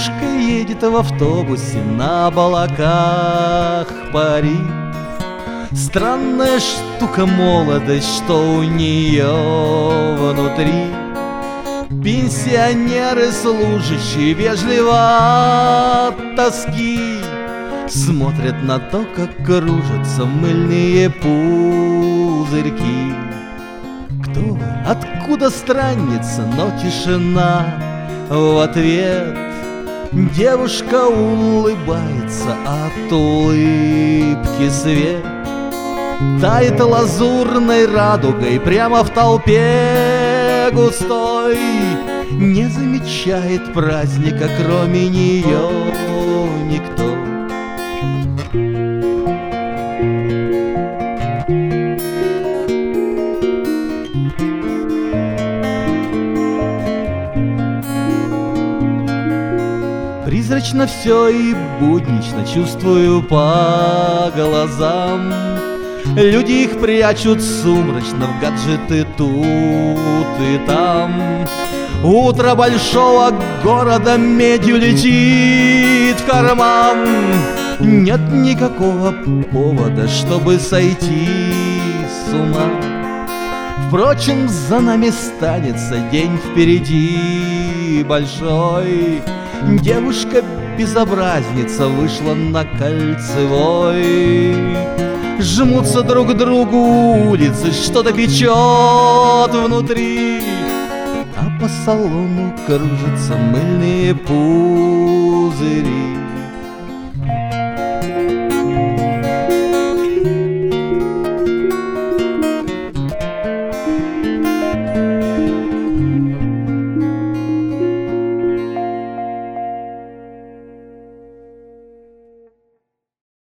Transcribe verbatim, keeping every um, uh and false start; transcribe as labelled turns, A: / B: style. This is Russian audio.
A: Девушка едет в автобусе, на облаках парит. Странная штука молодость, что у нее внутри. Пенсионеры, служащие, вежливо от тоски смотрят на то, как кружатся мыльные пузырьки. Кто вы? Откуда странница? Но тишина в ответ. Девушка улыбается, от улыбки свет тает лазурной радугой прямо в толпе густой. Не замечает праздника, кроме нее никто. Призрачно все и буднично чувствую по глазам. Люди их прячут сумрачно в гаджеты тут и там. Утро большого города медью летит в карман. Нет никакого повода, чтобы сойти с ума. Впрочем, за нами станется день впереди большой. Девушка-безобразница вышла на Кольцевой. Жмутся друг к другу улицы, что-то печет внутри, а по салону кружатся мыльные пузыри.